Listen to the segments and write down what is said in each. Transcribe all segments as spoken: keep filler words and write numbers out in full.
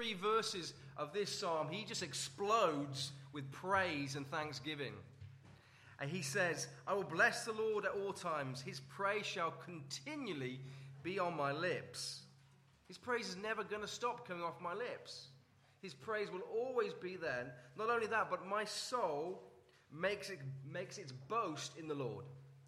three verses of this psalm, he just explodes with praise and thanksgiving. And he says, I will bless the Lord at all times. His praise shall continually be on my lips. His praise is never going to stop coming off my lips. His praise will always be there. Not only that, but my soul makes it makes its boast in the Lord.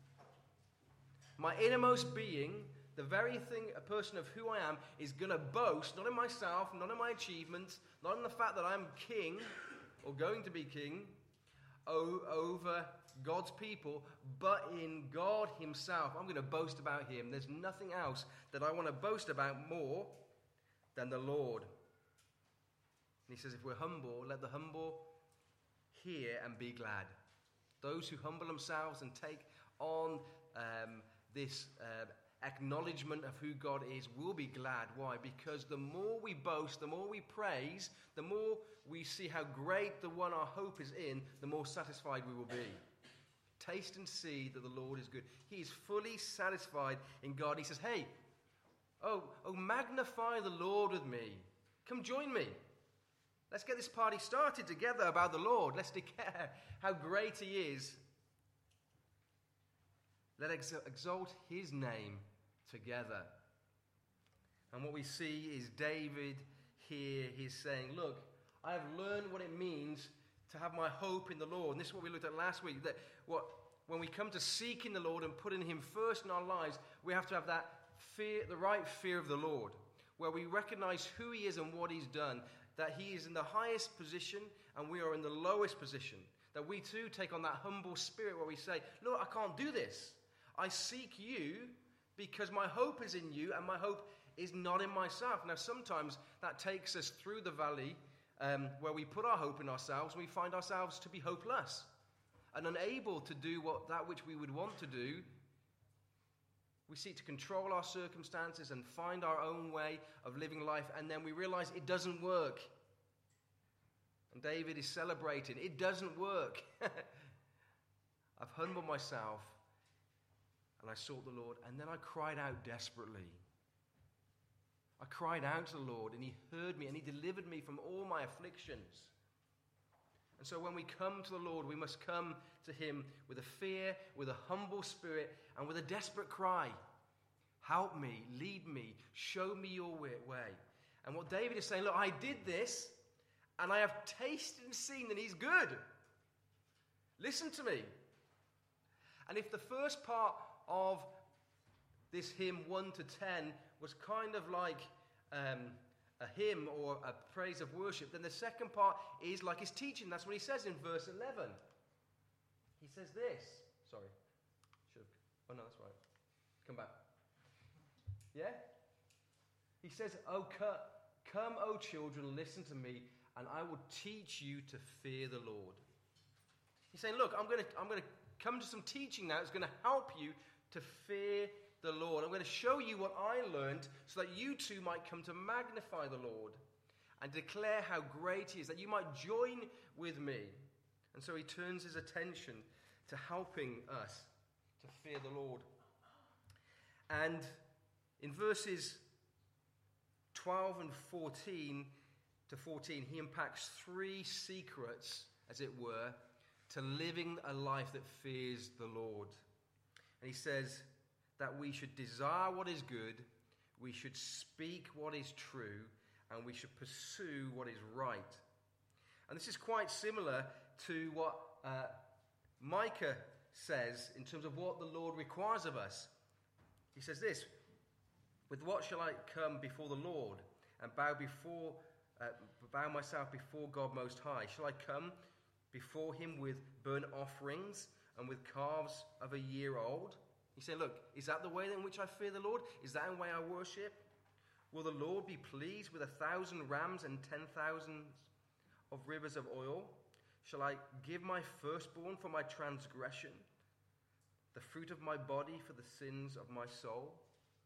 My innermost being, the very thing, a person of who I am, is going to boast, not in myself, not in my achievements, not in the fact that I'm king, or going to be king, over God's people, but in God himself. I'm going to boast about him. There's nothing else that I want to boast about more than the Lord. And he says, if we're humble, let the humble hear and be glad. Those who humble themselves and take on um, this uh, acknowledgement of who God is will be glad. Why? Because the more we boast, the more we praise, the more we see how great the one our hope is in, the more satisfied we will be. Taste and see that the Lord is good. He is fully satisfied in God. He says, hey, oh, oh, magnify the Lord with me. Come join me. Let's get this party started together about the Lord. Let's declare how great he is. Let's exalt his name together. And what we see is David here, he's saying, look, I have learned what it means to have my hope in the Lord. And this is what we looked at last week, that what when we come to seeking the Lord and putting him first in our lives, we have to have that fear, the right fear of the Lord, where we recognize who he is and what he's done, that he is in the highest position and we are in the lowest position, that we too take on that humble spirit where we say, Lord, I can't do this. I seek you because my hope is in you and my hope is not in myself. Now, sometimes that takes us through the valley um, where we put our hope in ourselves and we find ourselves to be hopeless and unable to do what that which we would want to do. We seek to control our circumstances and find our own way of living life, and then we realize it doesn't work. And David is celebrating. It doesn't work. I've humbled myself. And I sought the Lord, and then I cried out desperately. I cried out to the Lord, and he heard me, and he delivered me from all my afflictions. And so when we come to the Lord, we must come to him with a fear, with a humble spirit, and with a desperate cry. Help me, lead me, show me your way. And what David is saying, look, I did this, and I have tasted and seen that he's good. Listen to me. And if the first part of this hymn one to ten was kind of like um, a hymn or a praise of worship, then the second part is like his teaching. That's what he says in verse eleven. He says this. Sorry. Should have. Oh, no, that's right. Come back. Yeah? He says, Oh, come, O children, listen to me, and I will teach you to fear the Lord. He's saying, look, I'm going to I'm going to come to some teaching now. It's going to help you to fear the Lord. I'm going to show you what I learned so that you too might come to magnify the Lord and declare how great he is, that you might join with me. And so he turns his attention to helping us to fear the Lord. And in verses twelve and fourteen to fourteen, he unpacks three secrets, as it were, to living a life that fears the Lord. And he says that we should desire what is good, we should speak what is true, and we should pursue what is right. And this is quite similar to what uh, Micah says in terms of what the Lord requires of us. He says this, with what shall I come before the Lord and bow before, uh, bow myself before God Most High? Shall I come before him with burnt offerings and with calves of a year old? He said, look, is that the way in which I fear the Lord? Is that the way I worship? Will the Lord be pleased with a thousand rams and ten thousands of rivers of oil? Shall I give my firstborn for my transgression, the fruit of my body for the sins of my soul?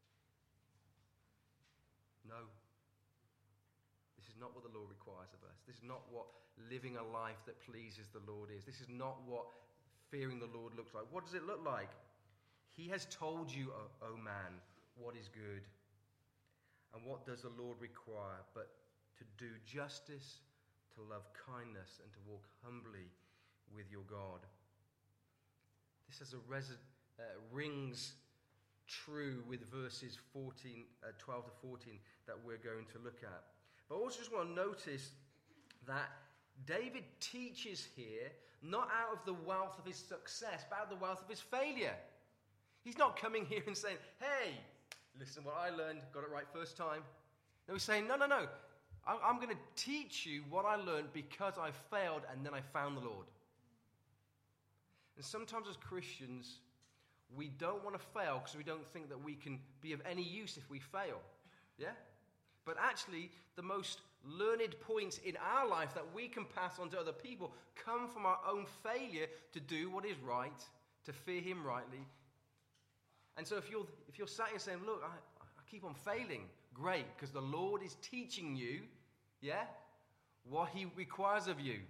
No. This is not what the Lord requires of us. This is not what living a life that pleases the Lord is. This is not what fearing the Lord looks like. What does it look like? He has told you, O, o man, what is good. And what does the Lord require? But to do justice, to love kindness, and to walk humbly with your God. This is a res- uh, rings true with verses fourteen, uh, twelve to fourteen that we're going to look at. But I also just want to notice that David teaches here not out of the wealth of his success, but out of the wealth of his failure. He's not coming here and saying, hey, listen what I learned, got it right first time. No, he's saying, no, no, no. I'm, I'm going to teach you what I learned because I failed and then I found the Lord. And sometimes as Christians, we don't want to fail because we don't think that we can be of any use if we fail. Yeah? But actually, the most learned points in our life that we can pass on to other people come from our own failure to do what is right, to fear him rightly. And so if you're, if you're sat here saying, look, I, I keep on failing, great, because the Lord is teaching you, yeah, what he requires of you.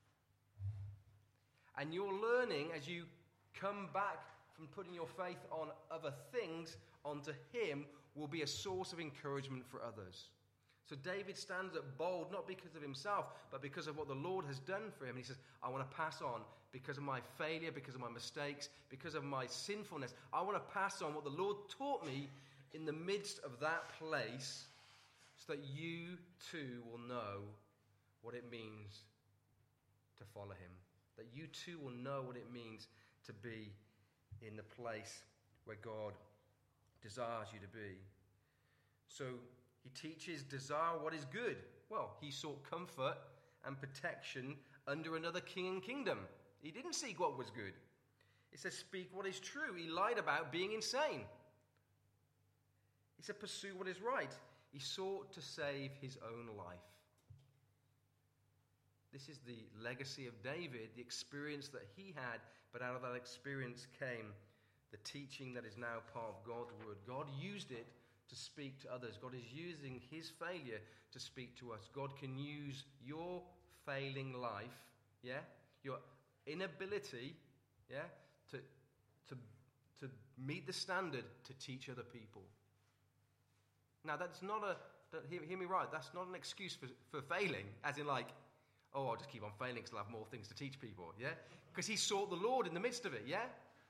And you're learning as you come back from putting your faith on other things onto him will be a source of encouragement for others. So David stands up bold, not because of himself, but because of what the Lord has done for him. And he says, I want to pass on because of my failure, because of my mistakes, because of my sinfulness. I want to pass on what the Lord taught me in the midst of that place so that you too will know what it means to follow him. That you too will know what it means to be in the place where God desires you to be. So he teaches, desire what is good. Well, he sought comfort and protection under another king and kingdom. He didn't seek what was good. It says, speak what is true. He lied about being insane. He said, pursue what is right. He sought to save his own life. This is the legacy of David, the experience that he had, but out of that experience came the teaching that is now part of God's word. God used it to speak to others. God is using his failure to speak to us. God can use your failing life, yeah, your inability, yeah, to, to, to meet the standard to teach other people. Now, that's not a, hear, hear me right, that's not an excuse for, for failing, as in like, oh, I'll just keep on failing because I'll have more things to teach people, yeah? Because he sought the Lord in the midst of it, yeah?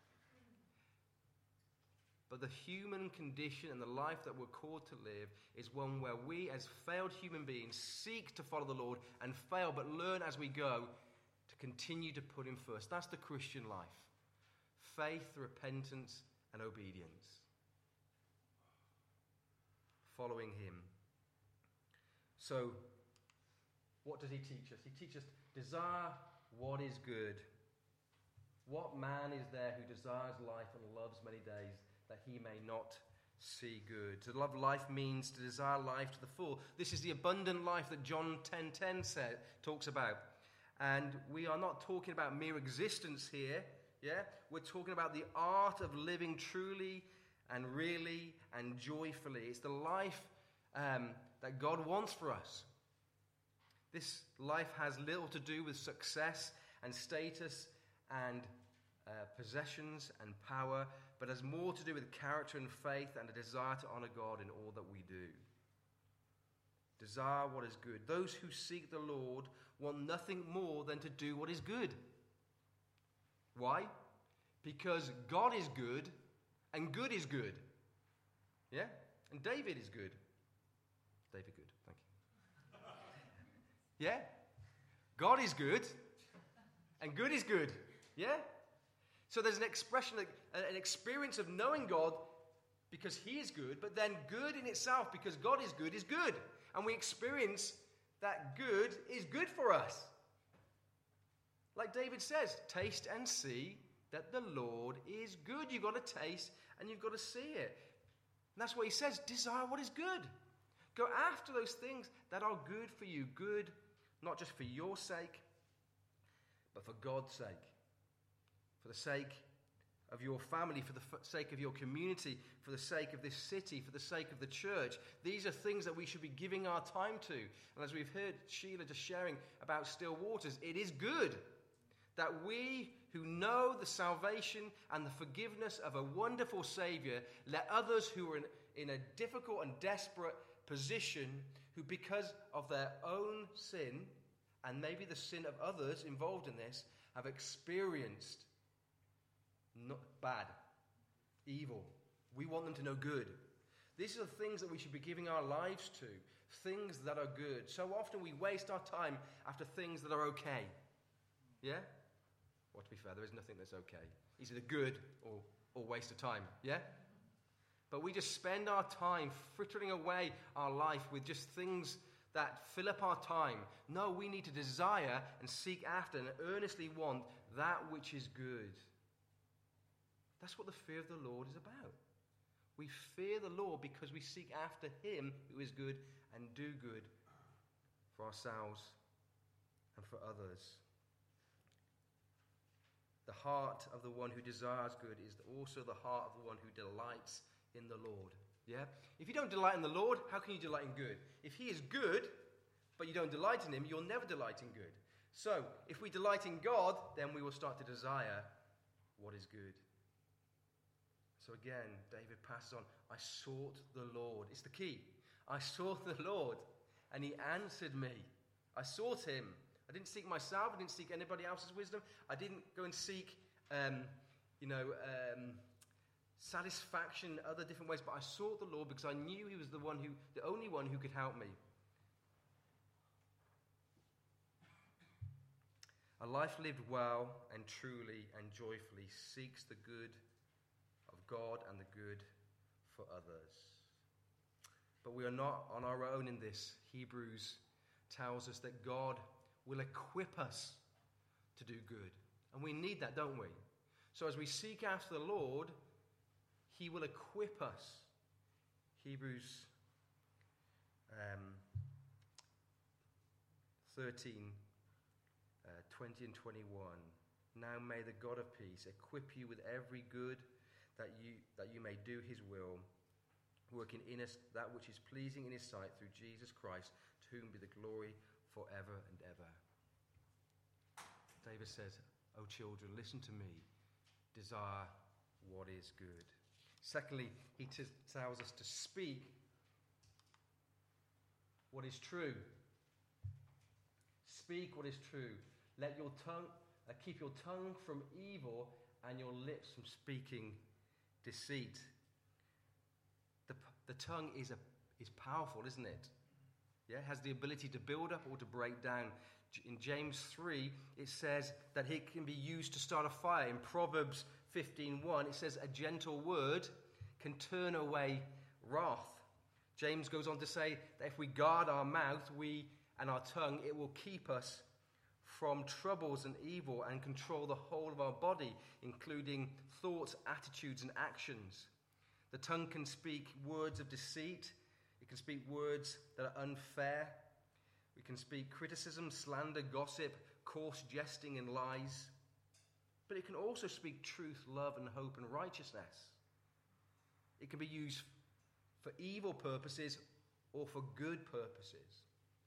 But the human condition and the life that we're called to live is one where we, as failed human beings, seek to follow the Lord and fail, but learn as we go to continue to put him first. That's the Christian life. Faith, repentance, and obedience. Following him. So, what does he teach us? He teaches us, desire what is good. What man is there who desires life and loves many days that he may not see good? To love life means to desire life to the full. This is the abundant life that John ten ten said, talks about. And we are not talking about mere existence here. Yeah, we're talking about the art of living truly and really and joyfully. It's the life um, that God wants for us. This life has little to do with success and status and uh, possessions and power, but has more to do with character and faith and a desire to honor God in all that we do. Desire what is good. Those who seek the Lord want nothing more than to do what is good. Why? Because God is good and good is good. Yeah? And David is good. David good, thank you. Yeah? God is good and good is good. Yeah? So there's an expression, an experience of knowing God because he is good, but then good in itself because God is good is good. And we experience that good is good for us. Like David says, taste and see that the Lord is good. You've got to taste and you've got to see it. And that's what he says, desire what is good. Go after those things that are good for you. Good, not just for your sake, but for God's sake. For the sake of your family, for the f- sake of your community, for the sake of this city, for the sake of the church. These are things that we should be giving our time to. And as we've heard Sheila just sharing about still waters, it is good that we who know the salvation and the forgiveness of a wonderful Savior, let others who are in, in a difficult and desperate position, who because of their own sin, and maybe the sin of others involved in this, have experienced not bad, evil. We want them to know good. These are the things that we should be giving our lives to, things that are good. So often we waste our time after things that are okay. Yeah? Well, to be fair, there is nothing that's okay. It's either good or, or waste of time. Yeah? But we just spend our time frittering away our life with just things that fill up our time. No, we need to desire and seek after and earnestly want that which is good. That's what the fear of the Lord is about. We fear the Lord because we seek after him who is good and do good for ourselves and for others. The heart of the one who desires good is also the heart of the one who delights in the Lord. Yeah? If you don't delight in the Lord, how can you delight in good? If he is good, but you don't delight in him, you'll never delight in good. So, if we delight in God, then we will start to desire what is good. So again, David passes on, I sought the Lord. It's the key. I sought the Lord, and he answered me. I sought him. I didn't seek myself. I didn't seek anybody else's wisdom. I didn't go and seek, um, you know, um, satisfaction in other different ways. But I sought the Lord because I knew he was the one who, the only one who could help me. A life lived well and truly and joyfully seeks the good of God and the good for others. But we are not on our own in this. Hebrews tells us that God will equip us to do good. And we need that, don't we? So as we seek after the Lord, he will equip us. Hebrews um, thirteen, uh, twenty and twenty-one. Now may the God of peace equip you with every good that you that you may do his will, working in us that which is pleasing in his sight through Jesus Christ, to whom be the glory forever and ever. David says, O children, listen to me. Desire what is good. Secondly, he t- tells us to speak what is true. Speak what is true. Let your tongue, uh, keep your tongue from evil and your lips from speaking deceit. The, the tongue is, a, is powerful, isn't it? Yeah, it has the ability to build up or to break down. In James three, it says that it can be used to start a fire. In Proverbs fifteen one, it says a gentle word can turn away wrath. James goes on to say that if we guard our mouth we and our tongue, it will keep us from troubles and evil and control the whole of our body, including thoughts, attitudes, and actions. The tongue can speak words of deceit. It can speak words that are unfair. We can speak criticism, slander, gossip, coarse jesting, and lies. But it can also speak truth, love, and hope, and righteousness. It can be used for evil purposes or for good purposes.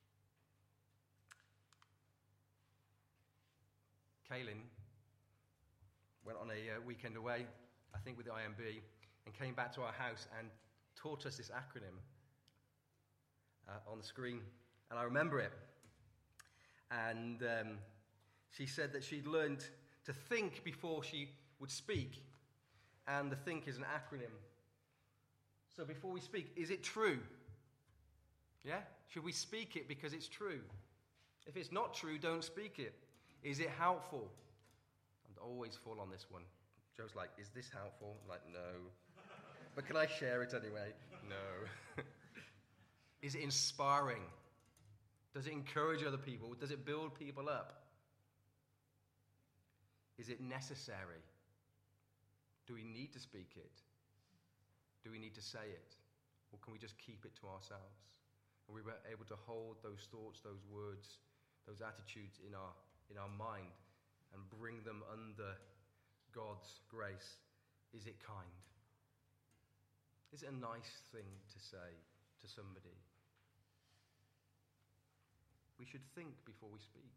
Kaylin went on a uh, weekend away, I think with the I M B, and came back to our house and taught us this acronym uh, on the screen. And I remember it. And um, she said that she'd learned to think before she would speak. And the think is an acronym. So before we speak, is it true? Yeah? Should we speak it because it's true? If it's not true, don't speak it. Is it helpful? I always fall on this one. Joe's like, is this helpful? I'm like, no. But can I share it anyway? No. Is it inspiring? Does it encourage other people? Does it build people up? Is it necessary? Do we need to speak it? Do we need to say it? Or can we just keep it to ourselves? And we were able to hold those thoughts, those words, those attitudes in our in our mind and bring them under God's grace. Is it kind? Is it a nice thing to say to somebody? We should think before we speak.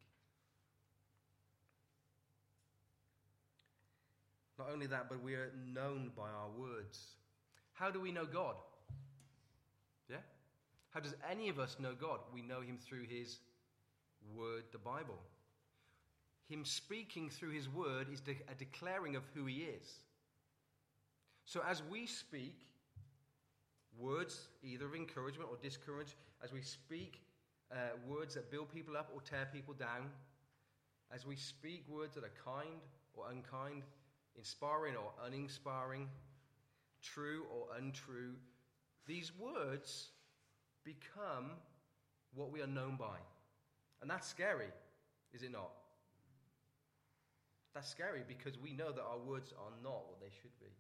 Not only that, but we are known by our words. How do we know God? Yeah? How does any of us know God? We know him through his word, the Bible. Him speaking through his word is de- a declaring of who he is. So as we speak words, either of encouragement or discourage, as we speak uh, words that build people up or tear people down, as we speak words that are kind or unkind, inspiring or uninspiring, true or untrue, these words become what we are known by. And that's scary, is it not? That's scary because we know that our words are not what they should be.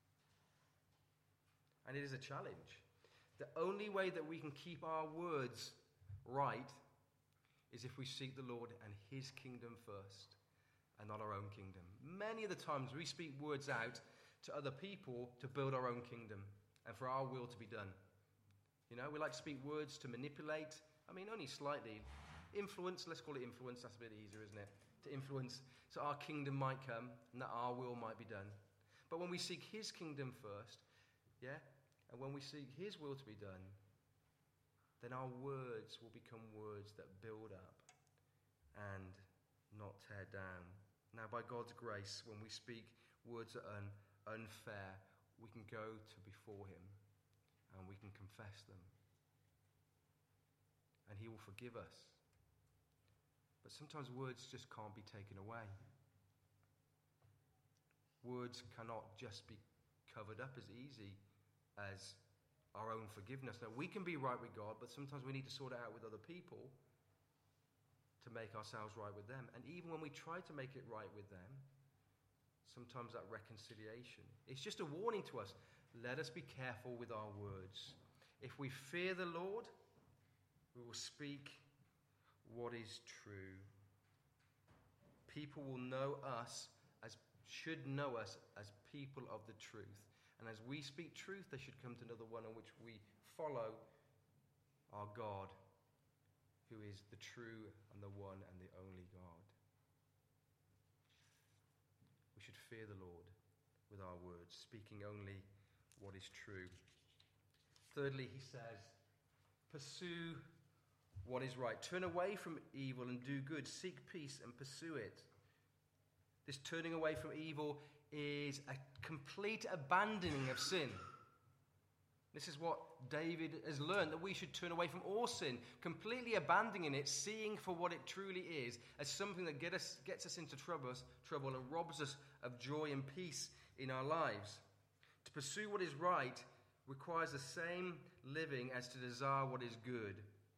And it is a challenge. The only way that we can keep our words right is if we seek the Lord and his kingdom first and not our own kingdom. Many of the times we speak words out to other people to build our own kingdom and for our will to be done. You know, we like to speak words to manipulate. I mean, only slightly. Influence, let's call it influence. That's a bit easier, isn't it? To influence so our kingdom might come and that our will might be done. But when we seek his kingdom first, yeah, and when we seek his will to be done, then our words will become words that build up and not tear down. Now, by God's grace, when we speak words that are un- unfair, we can go to before him and we can confess them. And he will forgive us. But sometimes words just can't be taken away. Words cannot just be covered up as easy as our own forgiveness. Now, we can be right with God, but sometimes we need to sort it out with other people to make ourselves right with them. And even when we try to make it right with them, sometimes that reconciliation, it's just a warning to us. Let us be careful with our words. If we fear the Lord, we will speak what is true. People will know us as should know us as people of the truth. And as we speak truth, they should come to know the one in which we follow our God, who is the true and the one and the only God. We should fear the Lord with our words, speaking only what is true. Thirdly, he says, pursue what is right. Turn away from evil and do good. Seek peace and pursue it. This turning away from evil is a complete abandoning of sin. This is what David has learned, that we should turn away from all sin, completely abandoning it, seeing for what it truly is, as something that get us, gets us into trouble, trouble and robs us of joy and peace in our lives. To pursue what is right requires the same living as to desire what is good.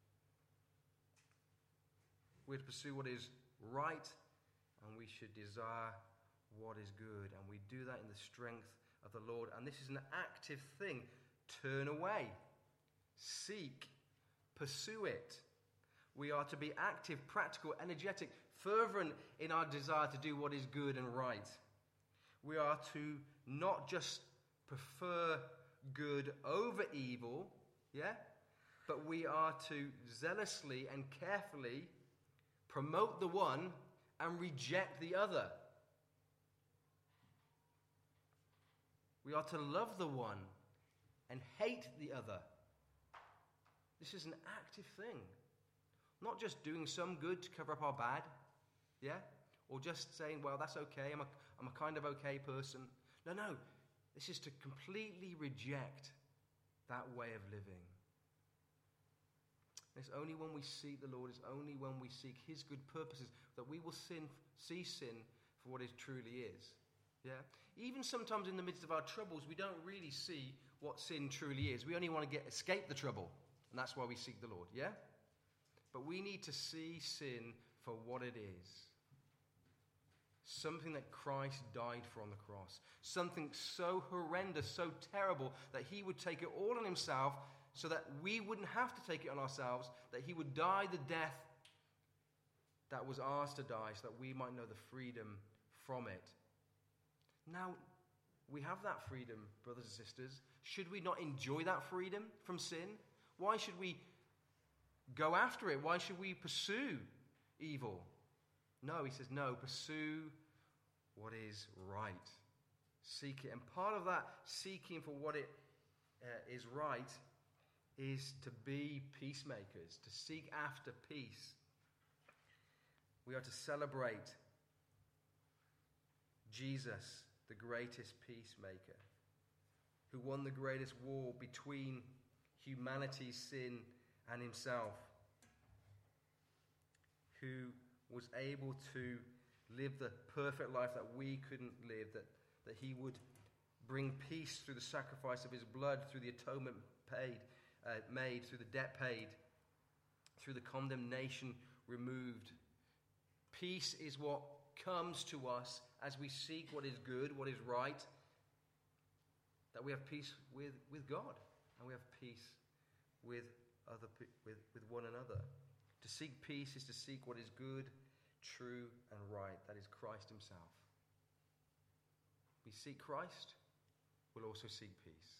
We're to pursue what is right, and we should desire what is good. And we do that in the strength of the Lord. And this is an active thing. Turn away. Seek. Pursue it. We are to be active, practical, energetic, fervent in our desire to do what is good and right. We are to not just prefer good over evil, yeah? But we are to zealously and carefully promote the one and reject the other. We are to love the one and hate the other. This is an active thing. Not just doing some good to cover up our bad, yeah? Or just saying, well, that's okay, I'm a, I'm a kind of okay person. No, no. This is to completely reject that way of living. It's only when we seek the Lord, it's only when we seek his good purposes that we will sin, see sin for what it truly is. Yeah? Even sometimes in the midst of our troubles, we don't really see what sin truly is. We only want to get escape the trouble, and that's why we seek the Lord. Yeah? But we need to see sin for what it is. Something that Christ died for on the cross. Something so horrendous, so terrible, that he would take it all on himself so that we wouldn't have to take it on ourselves, that he would die the death that was ours to die so that we might know the freedom from it. Now, we have that freedom, brothers and sisters. Should we not enjoy that freedom from sin? Why should we go after it? Why should we pursue evil? No, he says, no, pursue what is right. Seek it. And part of that seeking for what it uh, is right is to be peacemakers, to seek after peace. We are to celebrate Jesus, the greatest peacemaker, who won the greatest war between humanity's sin and himself, who was able to live the perfect life that we couldn't live, that, that he would bring peace through the sacrifice of his blood, through the atonement paid, uh, made, through the debt paid, through the condemnation removed. Peace is what comes to us as we seek what is good, what is right, that we have peace with, with God, and we have peace with other with, with one another. To seek peace is to seek what is good, true, and right. That is Christ himself. We seek Christ, we'll also seek peace.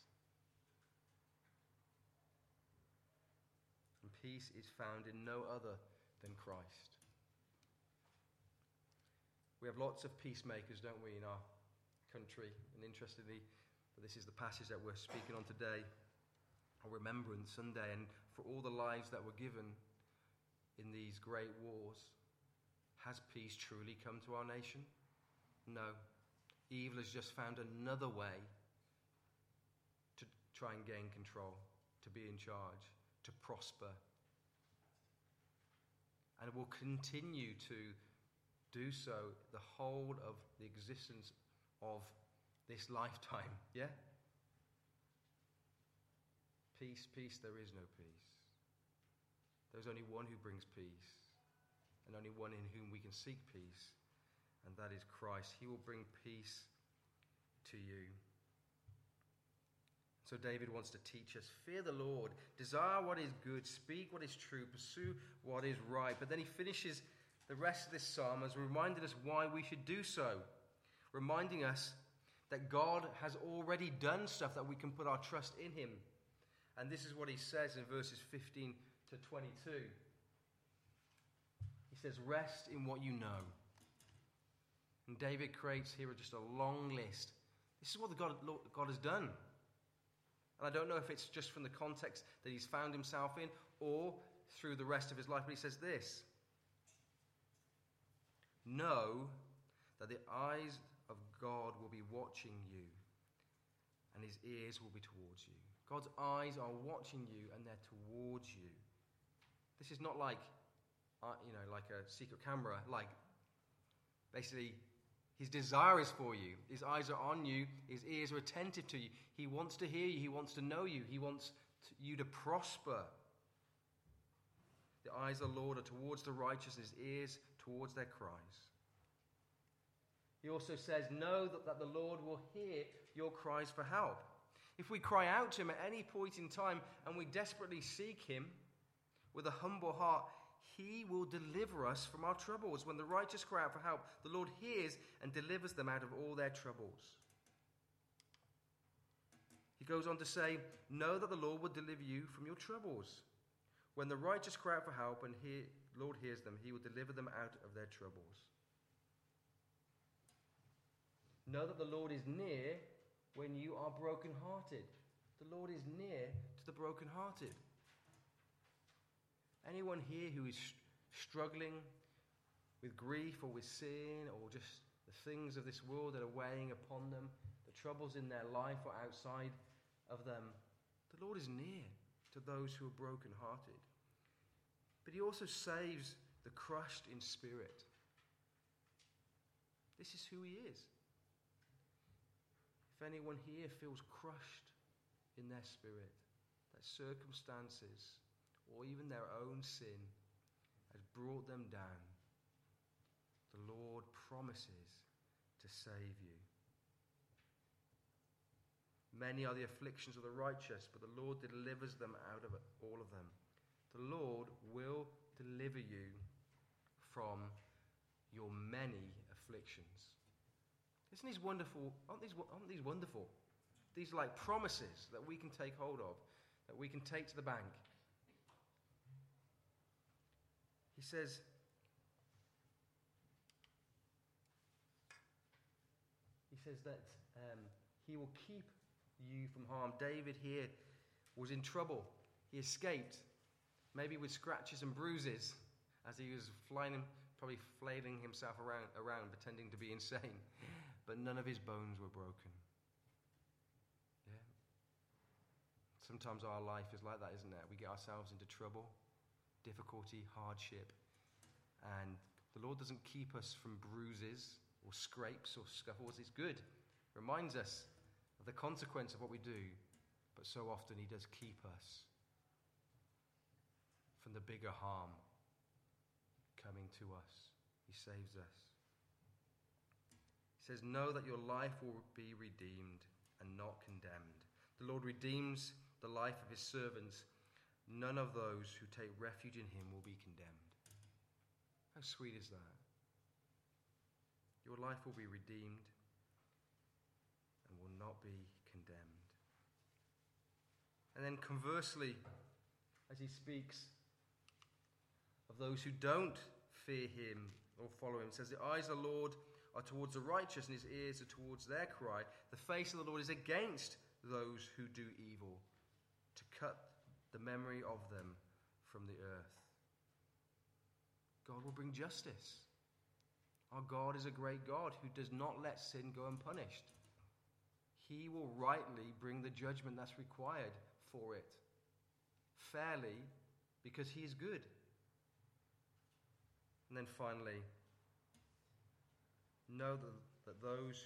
And peace is found in no other than Christ. We have lots of peacemakers, don't we, in our country. And interestingly, this is the passage that we're speaking on today, on Remembrance Sunday, and for all the lives that were given in these great wars, has peace truly come to our nation? No. Evil has just found another way to try and gain control, to be in charge, to prosper. And it will continue to do so the whole of the existence of this lifetime. Yeah? Peace, peace, there is no peace. There's only one who brings peace, and only one in whom we can seek peace, and that is Christ. He will bring peace to you. So David wants to teach us, fear the Lord, desire what is good, speak what is true, pursue what is right. But then he finishes the rest of this psalm as reminding us why we should do so, reminding us that God has already done stuff that we can put our trust in him. And this is what he says in verses fifteen to twenty-two. He says, rest in what you know. And David creates here just a long list. This is what the God, God has done. And I don't know if it's just from the context that he's found himself in or through the rest of his life, but he says this. Know that the eyes of God will be watching you, and his ears will be towards you. God's eyes are watching you, and they're towards you. This is not like, uh, you know, like a secret camera. Like, basically, his desire is for you. His eyes are on you. His ears are attentive to you. He wants to hear you. He wants to know you. He wants to, you to prosper. The eyes of the Lord are towards the righteous, and his ears towards their cries. He also says, know that, that the Lord will hear your cries for help. If we cry out to him at any point in time and we desperately seek him with a humble heart, he will deliver us from our troubles. When the righteous cry out for help, the Lord hears and delivers them out of all their troubles. He goes on to say, know that the Lord will deliver you from your troubles. When the righteous cry out for help and the Lord hears them, he will deliver them out of their troubles. Know that the Lord is near when you are brokenhearted. The Lord is near to the brokenhearted. Anyone here who is struggling with grief or with sin or just the things of this world that are weighing upon them, the troubles in their life or outside of them, the Lord is near to those who are brokenhearted. But he also saves the crushed in spirit. This is who he is. If anyone here feels crushed in their spirit, that circumstances or even their own sin has brought them down, the Lord promises to save you. Many are the afflictions of the righteous, but the Lord delivers them out of it, all of them. The Lord will deliver you from your many afflictions. Isn't these wonderful? Aren't these, aren't these wonderful? These are like promises that we can take hold of, that we can take to the bank. He says, he says that um, he will keep you from harm. David here was in trouble. He escaped, maybe with scratches and bruises, as he was flying, probably flailing himself around, around, pretending to be insane. But none of his bones were broken. Yeah. Sometimes our life is like that, isn't it? We get ourselves into trouble, difficulty, hardship, and the Lord doesn't keep us from bruises or scrapes or scuffles. It's good. Reminds us of the consequence of what we do, but so often he does keep us from the bigger harm coming to us. He saves us. He says, know that your life will be redeemed and not condemned. The Lord redeems the life of his servants. None of those who take refuge in him will be condemned. How sweet is that? Your life will be redeemed and will not be condemned. And then conversely, as he speaks of those who don't fear him or follow him, it says, the eyes of the Lord are towards the righteous and his ears are towards their cry. The face of the Lord is against those who do evil, to cut the memory of them from the earth. God will bring justice. Our God is a great God who does not let sin go unpunished. He will rightly bring the judgment that's required for it, fairly, because he is good. And then finally, know that, that those,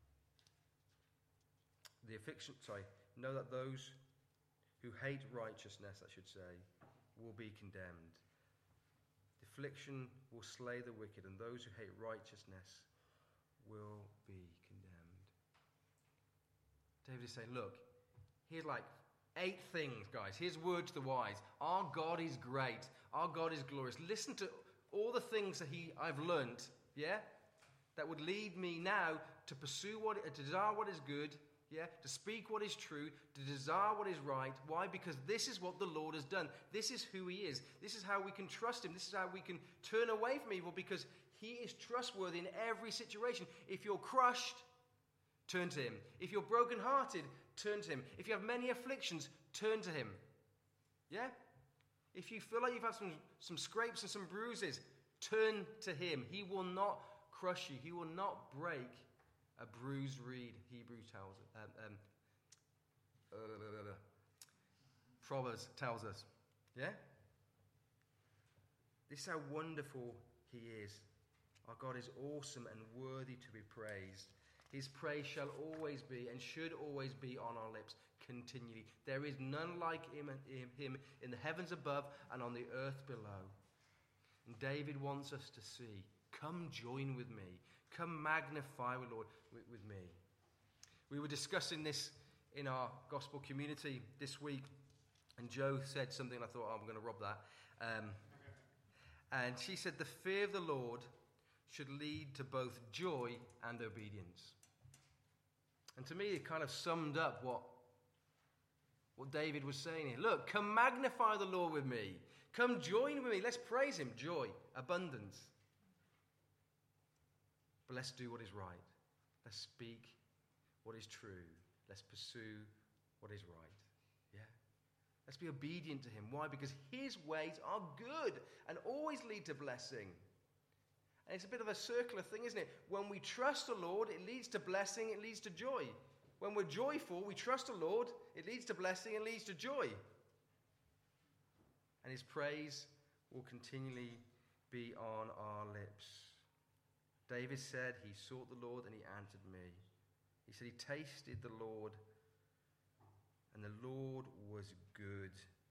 the affliction, sorry, know that those who hate righteousness, I should say, will be condemned. The affliction will slay the wicked, and those who hate righteousness will be condemned. David is saying, look, here's like eight things, guys. Here's word to the wise. Our God is great. Our God is glorious. Listen to all the things that he I've learnt, yeah, that would lead me now to pursue what, to desire what is good, yeah, to speak what is true, to desire what is right. Why? Because this is what the Lord has done. This is who he is. This is how we can trust him. This is how we can turn away from evil, because he is trustworthy in every situation. If you're crushed, turn to him. If you're brokenhearted, turn to him. If you have many afflictions, turn to him. Yeah? If you feel like you've had some, some scrapes and some bruises, turn to him. He will not crush you. He will not break a bruised reed, Hebrews tells us. Um, um, uh, Proverbs tells us. Yeah? This is how wonderful he is. Our God is awesome and worthy to be praised. His praise shall always be and should always be on our lips continually. There is none like him, him in the heavens above and on the earth below. And David wants us to see, come join with me. Come magnify the Lord with me. We were discussing this in our gospel community this week, and Joe said something, and I thought, oh, I'm going to rob that. Um, and she said, the fear of the Lord should lead to both joy and obedience. And to me, it kind of summed up what, what David was saying here. Look, come magnify the Lord with me. Come join with me. Let's praise him. Joy, abundance. But let's do what is right. Let's speak what is true. Let's pursue what is right. Yeah? Let's be obedient to him. Why? Because his ways are good and always lead to blessing. And it's a bit of a circular thing, isn't it? When we trust the Lord, it leads to blessing, it leads to joy. When we're joyful, we trust the Lord, it leads to blessing, it leads to joy. And his praise will continually be on our lips. David said, he sought the Lord and he answered me. He said he tasted the Lord and the Lord was good.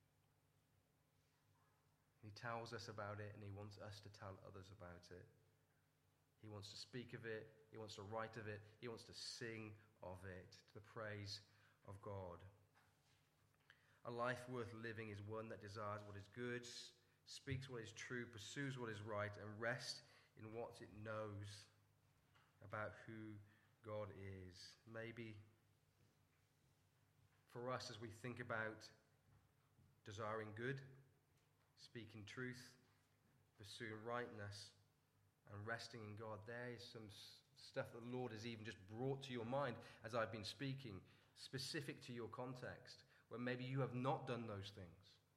He tells us about it and he wants us to tell others about it. He wants to speak of it. He wants to write of it. He wants to sing of it to the praise of God. A life worth living is one that desires what is good, speaks what is true, pursues what is right, and rests in what it knows about who God is. Maybe for us, as we think about desiring good, speaking truth, pursuing rightness, and resting in God, there is some stuff that the Lord has even just brought to your mind as I've been speaking, specific to your context, where maybe you have not done those things.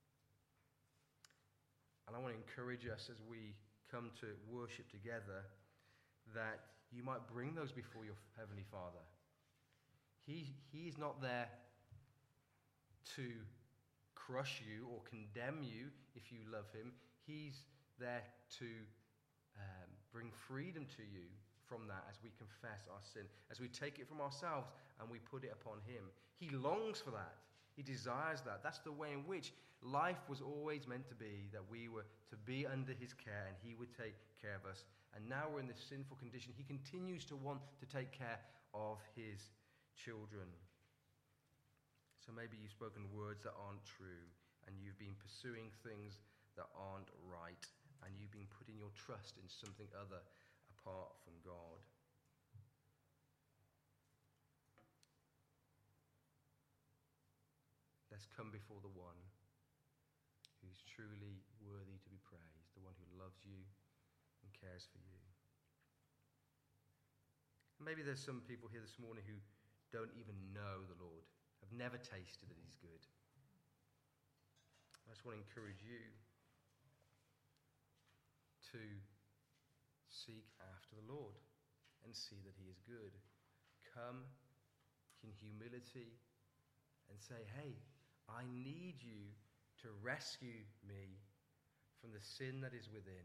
And I want to encourage us as we come to worship together that you might bring those before your Heavenly Father. He, he is not there to crush you or condemn you if you love him. He's there to um, bring freedom to you from that as we confess our sin, as we take it from ourselves and we put it upon him. He longs for that. He desires that. That's the way in which life was always meant to be, that we were to be under his care and he would take care of us. And now we're in this sinful condition. He continues to want to take care of his children. So maybe you've spoken words that aren't true, and you've been pursuing things that aren't right, and you've been putting your trust in something other apart from God. Let's come before the one who's truly worthy to be praised, the one who loves you and cares for you. Maybe there's some people here this morning who don't even know the Lord, have never tasted that he's good. I just want to encourage you to seek after the Lord and see that he is good. Come in humility and say, hey, I need you to rescue me from the sin that is within,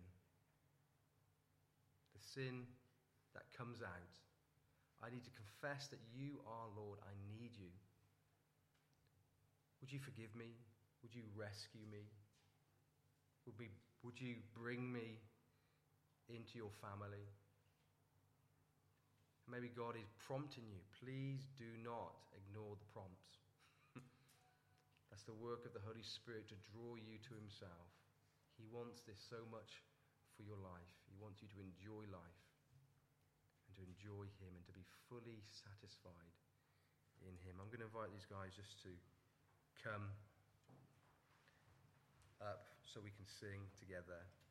the sin that comes out. I need to confess that you are Lord. I need you. Would you forgive me? Would you rescue me? Would, be, would you bring me into your family? Maybe God is prompting you. Please do not ignore the prompts. That's the work of the Holy Spirit to draw you to himself. He wants this so much for your life. He wants you to enjoy life and to enjoy him and to be fully satisfied in him. I'm going to invite these guys just to come up so we can sing together.